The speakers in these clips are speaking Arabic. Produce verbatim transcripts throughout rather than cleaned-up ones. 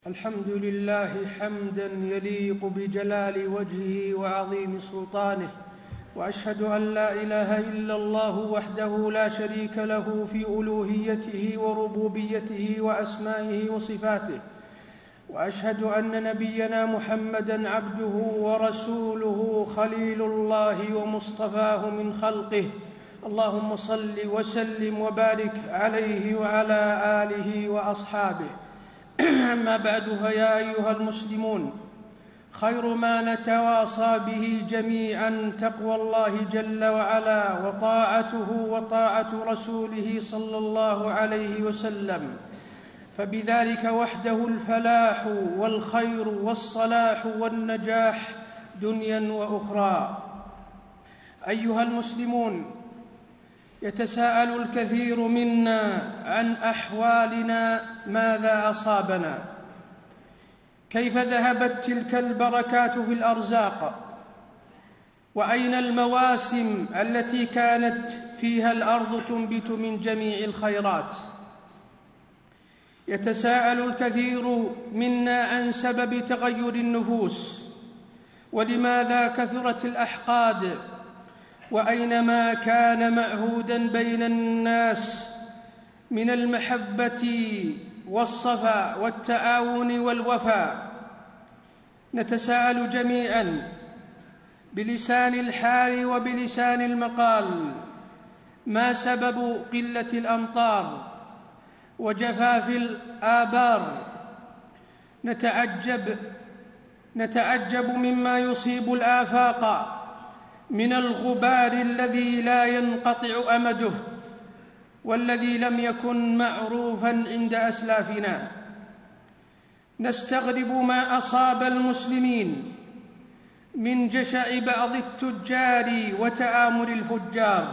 الحمد لله حمداً يليق بجلال وجهه وعظيم سلطانه، وأشهد أن لا إله إلا الله وحده لا شريك له في ألوهيته وربوبيته وأسمائه وصفاته، وأشهد أن نبينا محمداً عبده ورسوله خليل الله ومصطفاه من خلقه. اللهم صل وسلم وبارك عليه وعلى آله وأصحابه. أما بعد، فيا أيها المسلمون، خير ما نتواصى به جميعا تقوى الله جل وعلا وطاعته وطاعة رسوله صلى الله عليه وسلم، فبذلك وحده الفلاح والخير والصلاح والنجاح دنيا وأخرى. أيها المسلمون، يتساءل الكثير منا عن أحوالنا، ماذا أصابنا؟ كيف ذهبت تلك البركات في الأرزاق؟ وأين المواسم التي كانت فيها الأرض تنبت من جميع الخيرات؟ يتساءل الكثير منا عن سبب تغير النفوس، ولماذا كثرت الأحقاد؟ وأين ما كان معهوداً بين الناس من المحبة والصفا والتعاون والوفاء؟ نتساءل جميعاً بلسان الحال وبلسان المقال: ما سبب قلة الأمطار وجفاف الآبار؟ نتعجب نتعجب مما يصيب الآفاق من الغبار الذي لا ينقطع أمده، والذي لم يكن معروفاً عند أسلافنا. نستغرب ما أصاب المسلمين من جشع بعض التجار وتآمر الفجار.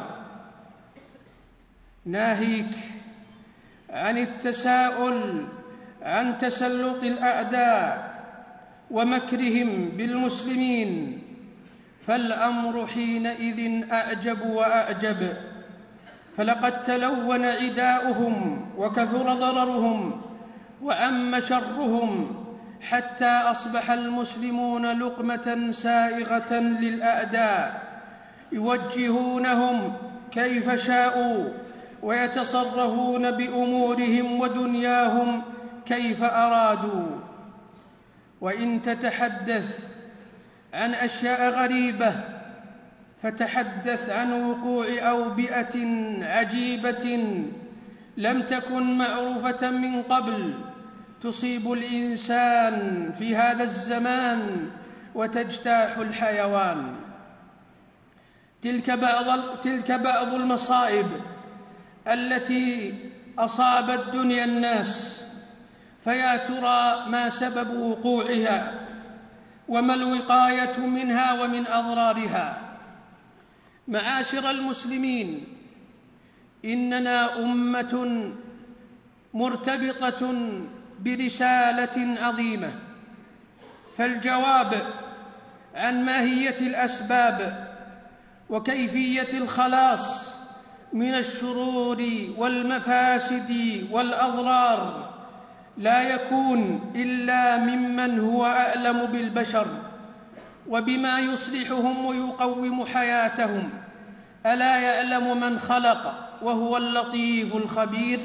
ناهيك عن التساؤل عن تسلط الأعداء ومكرهم بالمسلمين، فالأمر حينئذ أعجب وأعجب، فلقد تلون عداؤهم وكثر ضررهم وعم شرهم، حتى أصبح المسلمون لقمة سائغة للأعداء، يوجهونهم كيف شاءوا ويتصرفون بأمورهم ودنياهم كيف أرادوا. وإن تتحدث عن أشياء غريبة فتحدث عن وقوع أوبئة عجيبة لم تكن معروفة من قبل تصيب الإنسان في هذا الزمان وتجتاح الحيوان. تلك بعض, تلك بعض المصائب التي أصابت دنيا الناس، فيا ترى ما سبب وقوعها وما الوقاية منها ومن أضرارها؟ معاشر المسلمين، إننا أمة مرتبطة برسالة عظيمة، فالجواب عن ماهية الأسباب وكيفية الخلاص من الشرور والمفاسد والأضرار لا يكون إلا ممن هو أعلم بالبشر وبما يصلحهم ويقوم حياتهم. ألا يعلم من خلق وهو اللطيف الخبير؟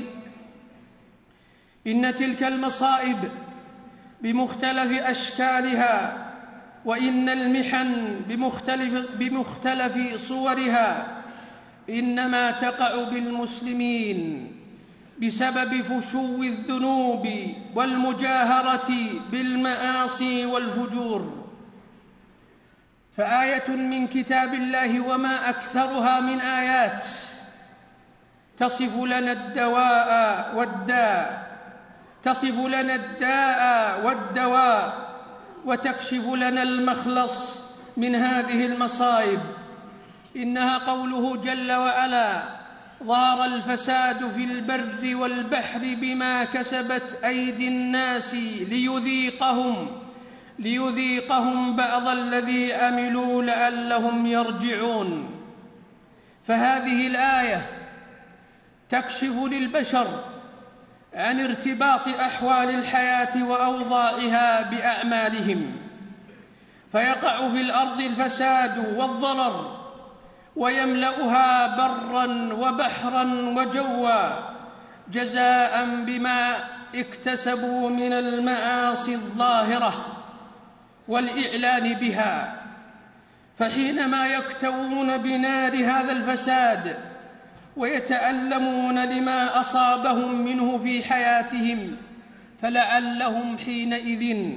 إن تلك المصائب بمختلف أشكالها، وإن المحن بمختلف, بمختلف صورها إنما تقع بالمسلمين بسبب فشو الذنوب والمجاهرة بالمعاصي والفجور. فآية من كتاب الله وما أكثرها من آيات تصف لنا الدواء والداء تصف لنا الداء والدواء وتكشف لنا المخلص من هذه المصائب. إنها قوله جل وعلا: ظهر الفساد في البر والبحر بما كسبت أيدي الناس ليذيقهم ليذيقهم بعض الذي عملوا لعلهم يرجعون. فهذه الآية تكشف للبشر عن ارتباط أحوال الحياة وأوضاعها بأعمالهم، فيقع في الأرض الفساد والضرر، ويملأها برا وبحرا وجوا جزاء بما اكتسبوا من المعاصي الظاهرة والإعلان بها. فحينما يكتوون بنار هذا الفساد ويتألمون لما أصابهم منه في حياتهم، فلعلهم حينئذ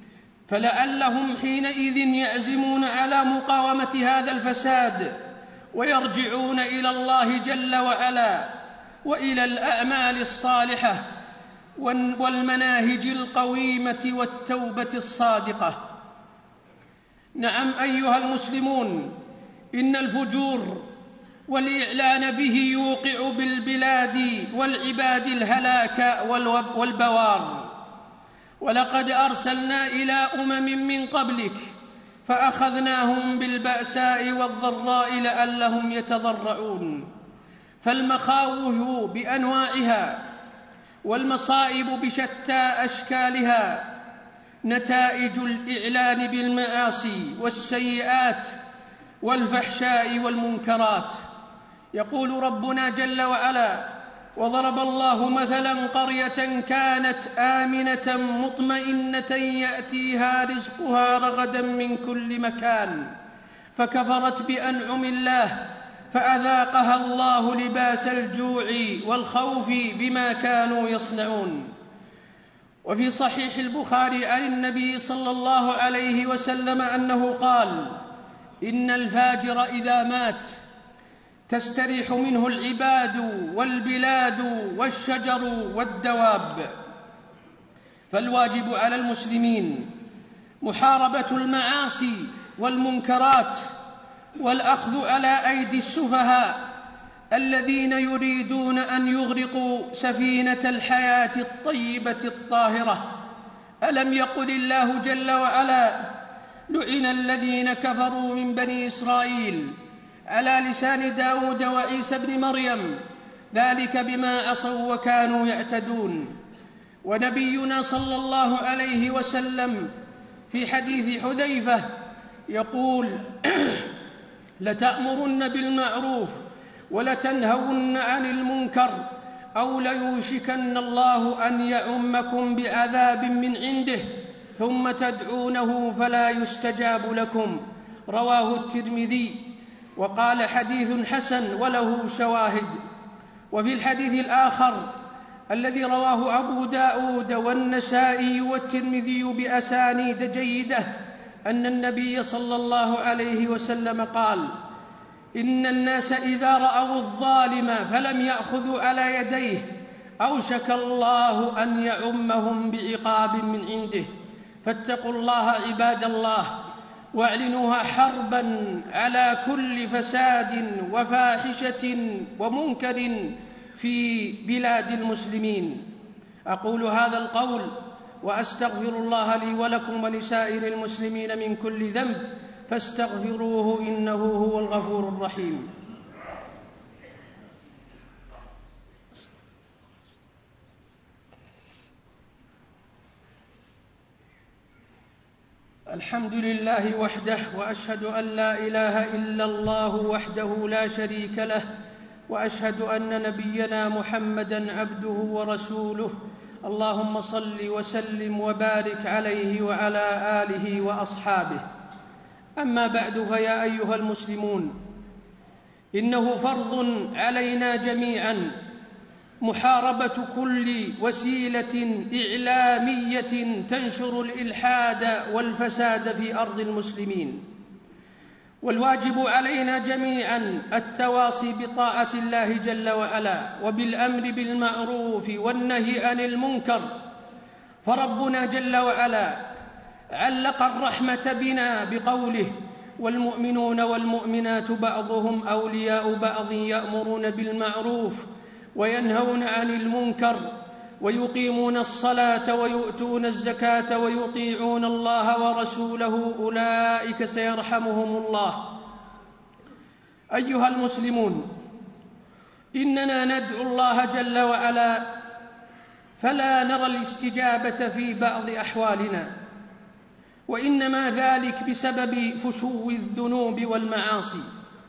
فلعلهم حينئذ يعزمون على مقاومة هذا الفساد، ويرجعون إلى الله جل وعلا وإلى الأعمال الصالحة والمناهج القويمة والتوبة الصادقة. نعم أيها المسلمون، إن الفجور والإعلان به يوقع بالبلاد والعباد الهلاك والبوار. ولقد أرسلنا إلى أمم من قبلك فأخذناهم بالبأساء والضراء لعلهم يتضرعون. فالمخاوف بأنواعها والمصائب بشتى أشكالها نتائج الإعلان بالمعاصي والسيئات والفحشاء والمنكرات. يقول ربنا جل وعلا: وضرب الله مثلا قرية كانت آمنة مطمئنة يأتيها رزقها رغدا من كل مكان فكفرت بأنعم الله فأذاقها الله لباس الجوع والخوف بما كانوا يصنعون. وفي صحيح البخاري عن النبي صلى الله عليه وسلم أنه قال: إن الفاجر إذا مات تستريح منه العباد والبلاد والشجر والدواب. فالواجب على المسلمين محاربة المعاصي والمنكرات والأخذ على أيدي السفهاء الذين يريدون أن يغرقوا سفينة الحياة الطيبة الطاهرة. ألم يقل الله جل وعلا: لعن الذين كفروا من بني إسرائيل على لسان داود وعيسى بن مريم ذلك بما عصوا وكانوا يعتدون. ونبينا صلى الله عليه وسلم في حديث حذيفة يقول: لتأمرن بالمعروف ولتنهون عن المنكر أو ليوشكن الله أن يعمكم بعذاب من عنده ثم تدعونه فلا يستجاب لكم. رواه الترمذي وقال: حديث حسن وله شواهد. وفي الحديث الآخر الذي رواه أبو داود والنسائي والترمذي بأسانيد جيدة أن النبي صلى الله عليه وسلم قال: إن الناس إذا رأوا الظالم فلم يأخذوا على يديه أوشك الله أن يعمهم بعقاب من عنده. فاتقوا الله عباد الله واعلنوها حربا على كل فساد وفاحشة ومنكر في بلاد المسلمين. أقول هذا القول وأستغفر الله لي ولكم ولسائر المسلمين من كل ذنب فاستغفروه إنه هو الغفور الرحيم. الحمد لله وحده، وأشهد أن لا إله إلا الله وحده لا شريك له، وأشهد أن نبينا محمدًا عبده ورسوله. اللهم صل وسلم وبارك عليه وعلى آله وأصحابه. أما بعد، فيا أيها المسلمون، إنه فرض علينا جميعاً محاربة كل وسيلة إعلامية تنشر الإلحاد والفساد في أرض المسلمين. والواجب علينا جميعاً التواصي بطاعة الله جل وعلا وبالأمر بالمعروف والنهي عن المنكر. فربنا جل وعلا علق الرحمة بنا بقوله: والمؤمنون والمؤمنات بعضهم أولياء بعض يأمرون بالمعروف وينهون عن المنكر ويقيمون الصلاة ويؤتون الزكاة ويطيعون الله ورسوله أولئك سيرحمهم الله. أيها المسلمون، إننا ندعو الله جل وعلا فلا نرى الاستجابة في بعض أحوالنا، وإنما ذلك بسبب فشو الذنوب والمعاصي.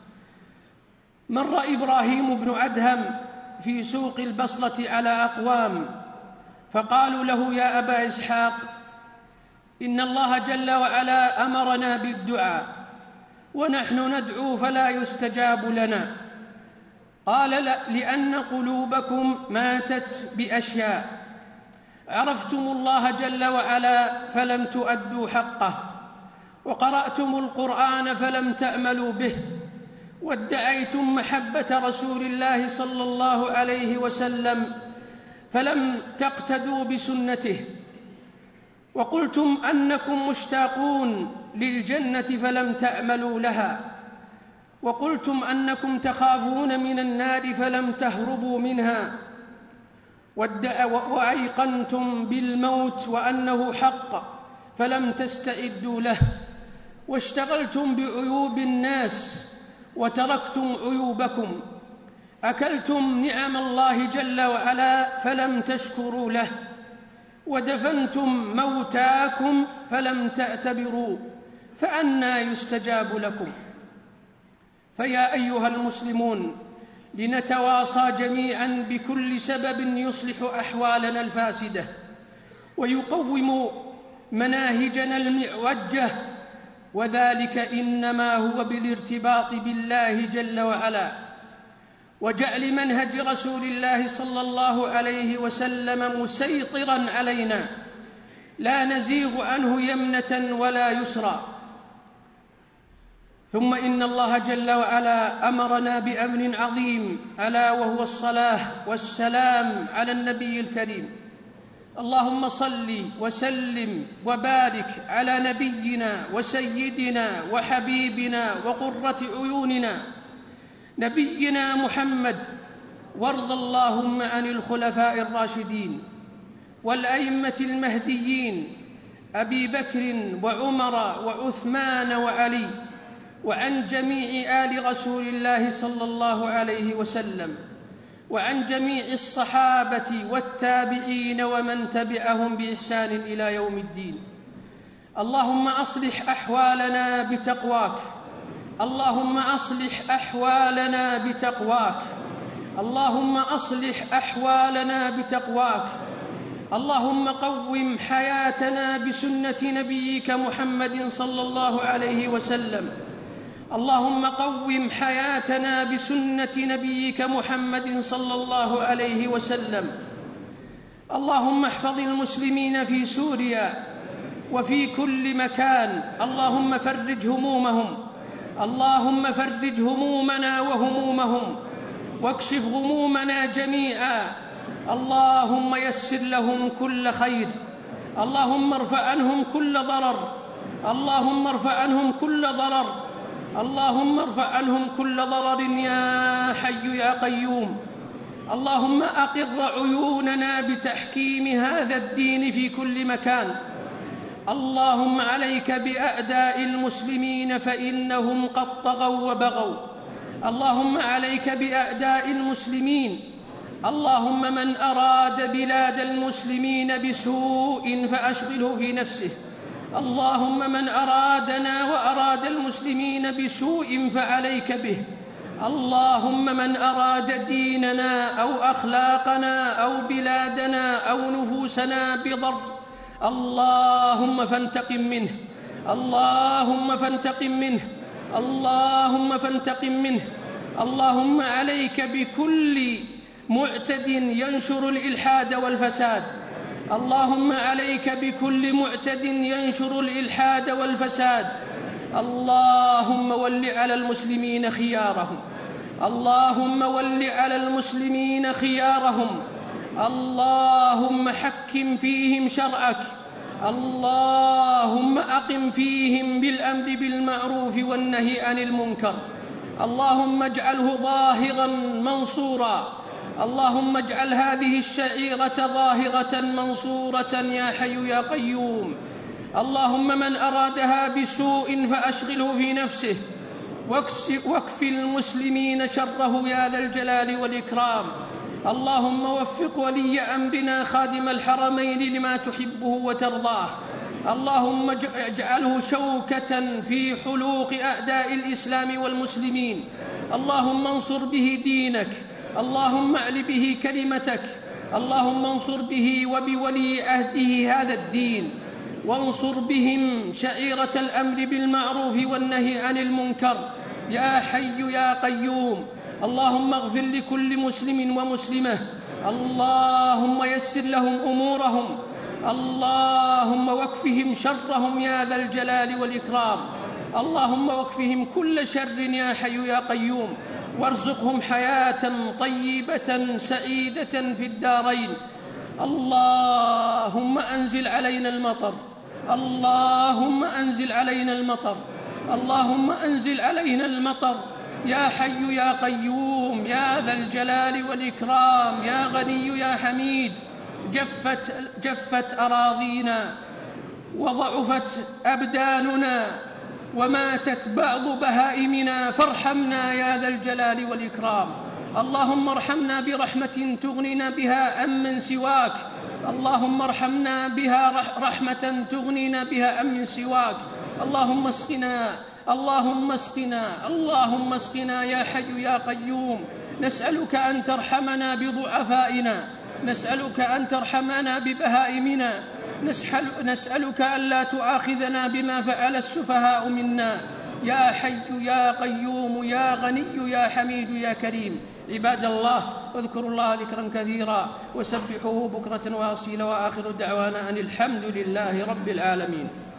مر إبراهيم بن أدهم في سوق البصرة على أقوام فقالوا له: يا أبا إسحاق، إن الله جل وعلا أمرنا بالدعاء ونحن ندعو فلا يستجاب لنا. قال: لأن قلوبكم ماتت بأشياء، عرفتم الله جل وعلا فلم تؤدوا حقه، وقرأتم القرآن فلم تأملوا به، وادعيتم محبة رسول الله صلى الله عليه وسلم فلم تقتدوا بسنته، وقلتم أنكم مشتاقون للجنة فلم تأملوا لها، وقلتم أنكم تخافون من النار فلم تهربوا منها، وأيقنتم بالموت وأنه حق فلم تستعدوا له، واشتغلتم بعيوب الناس وتركتم عيوبكم، أكلتم نعم الله جل وعلا فلم تشكروا له، ودفنتم موتاكم فلم تعتبروا، فأنى يستجاب لكم؟ فيا أيها المسلمون، لنتواصى جميعا بكل سبب يصلح أحوالنا الفاسدة ويقوم مناهجنا المعوجة، وذلك إنما هو بالارتباط بالله جل وعلا، وجعل منهج رسول الله صلى الله عليه وسلم مسيطرا علينا، لا نزيغ عنه يمنة ولا يسرى. ثم إن الله جل وعلا أمرنا بأمر عظيم، ألا وهو الصلاة والسلام على النبي الكريم. اللهم صل وسلم وبارك على نبينا وسيدنا وحبيبنا وقرة عيوننا نبينا محمد، وارض اللهم عن الخلفاء الراشدين والأئمة المهديين أبي بكر وعمر وعثمان وعلي، وعن جميع آل رسول الله صلى الله عليه وسلم، وعن جميع الصحابة والتابعين ومن تبعهم بإحسان إلى يوم الدين. اللهم أصلح أحوالنا بتقواك، اللهم أصلح أحوالنا بتقواك، اللهم أصلح أحوالنا بتقواك. اللهم قوم حياتنا بسنة نبيك محمد صلى الله عليه وسلم، اللهم قوم حياتنا بسنة نبيك محمد صلى الله عليه وسلم. اللهم احفظ المسلمين في سوريا وفي كل مكان، اللهم فرج همومهم، اللهم فرج همومنا وهمومهم، واكشف غمومنا جميعا. اللهم يسر لهم كل خير، اللهم ارفع عنهم كل ضرر، اللهم ارفع عنهم كل ضرر، اللهم ارفع عنهم كل ضرر يا حي يا قيوم. اللهم أقر عيوننا بتحكيم هذا الدين في كل مكان. اللهم عليك بأعداء المسلمين فإنهم قد طغوا وبغوا، اللهم عليك بأعداء المسلمين. اللهم من أراد بلاد المسلمين بسوء فأشغله في نفسه، اللهم من أرادنا وأراد المسلمين بسوء فعليك به. اللهم من أراد ديننا أو أخلاقنا أو بلادنا أو نفوسنا بضر، اللهم فانتقم منه، اللهم فانتقم منه، اللهم فانتقم منه. اللهم عليك بكل معتد ينشر الإلحاد والفساد، اللهم عليك بكل معتد ينشر الإلحاد والفساد. اللهم ول على المسلمين خيارهم، اللهم ول على المسلمين خيارهم، اللهم حكم فيهم شرعك، اللهم أقم فيهم بالأمر بالمعروف والنهي عن المنكر. اللهم اجعله ظاهرا منصورا، اللهم اجعل هذه الشعيرة ظاهرة منصورة يا حي يا قيوم. اللهم من أرادها بسوء فأشغله في نفسه، واكف المسلمين شره يا ذا الجلال والإكرام. اللهم وفق ولي أمرنا خادم الحرمين لما تحبه وترضاه. اللهم اجعله شوكة في حلوق أعداء الإسلام والمسلمين. اللهم انصر به دينك، اللهم أعل به كلمتك، اللهم انصر به وبولي عهده هذا الدين، وانصر بهم شعيرة الأمر بالمعروف والنهي عن المنكر يا حي يا قيوم. اللهم اغفر لكل مسلم ومسلمة، اللهم يسر لهم أمورهم، اللهم واكفهم شرهم يا ذا الجلال والإكرام. اللهم واكفهم كل شر يا حي يا قيوم، وارزقهم حياة طيبة سعيدة في الدارين. اللهم أنزل علينا المطر، اللهم أنزل علينا المطر، اللهم أنزل علينا المطر يا حي يا قيوم يا ذا الجلال والإكرام يا غني يا حميد. جفت, جفت أراضينا وضعفت أبداننا وماتت بعض بهائمنا، فارحمنا يا ذا الجلال والإكرام. اللهم ارحمنا برحمة تغنينا بها عن من سواك، اللهم ارحمنا بها رحمة تغنينا عن من سواك. اللهم اسقنا، اللهم اسقنا، اللهم اسقنا يا حي يا قيوم. نسألك أن ترحمنا بضعفائنا، نسألك أن ترحمنا ببهائمنا، نسألك ألا تؤاخذنا بما فعل السفهاء منا يا حي يا قيوم يا غني يا حميد يا كريم. عباد الله، اذكروا الله ذكرا كثيرا وسبحوه بكرة وأصيلا، وآخر دعوانا أن الحمد لله رب العالمين.